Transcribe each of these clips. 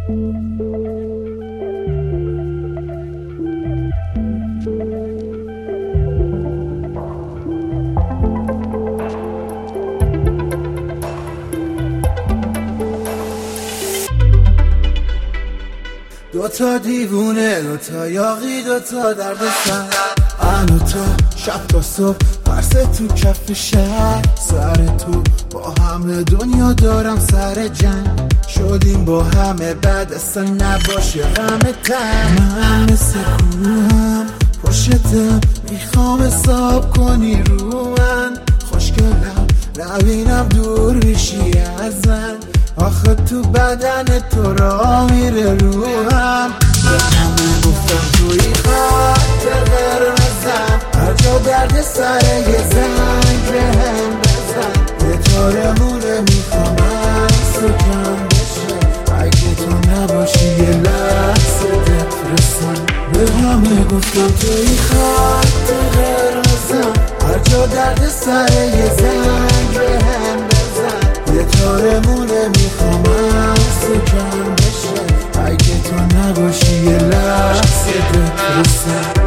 دوتا دیوونه، دوتا یاقی، دوتا درد سر، من و تو شب تا صبح پرس تو کف شهر، سر تو با همه دنیا دارم سر جنگ، شدیم با همه بعد اصلا نباشه غم تن. من مثل کوهم پشتم میخوام حساب کنی رو من، خوشگلم نبینم دور بشی از من، آخه تو بدن تو را میره روحم. به همه گفتم توی خط قرمزم، هر جا درد سر یه زنگ به هم بزن، یه تارمونه میخوام از تو کم بشه، اگه تو نباشی یه لحظه دپرسم. به همه گفتم توی خط قرمزم، هر جا درد سر یه زنگ به هم بزن، یه تارمونه میخوام از تو کم بشه، اگه تو نباشی یه لحظه دپرسم.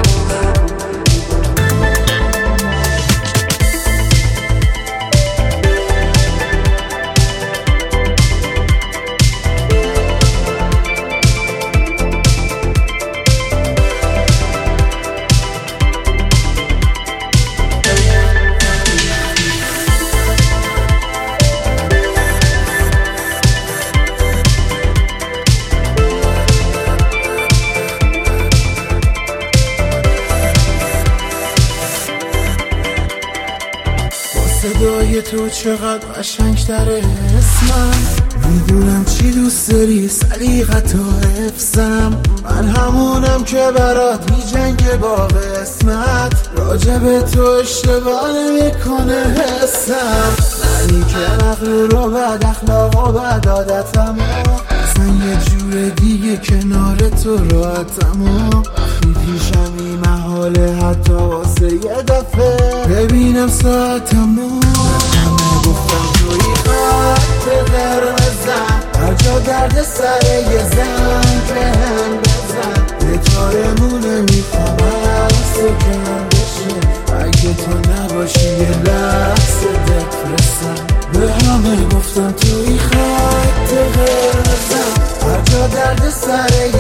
صدای تو چقدر قشنگ‌تره اسمم، میدونم چی دوست داری سلیقت و حفظم، من همونم که برات میجنگه با قسمت، راجب تو اشتباه نمیکنه حسم، منی که مغرور و بد اخلاق و بد عادتم، اصلا یه جور دیگه کنار تو راحتم، وقتی پیشم این محاله حتی واسه یه دفعه ببینم ساعتمو. همه گفتم توی خط قرمزم، هر جا درد سر یه زنگ به هم بزن، یه تارمونه میخوام از تو کم بشه، اگه تو نباشی یه لحظه دپرسم. به همه گفتم توی خط قرمزم، هر جا درد سر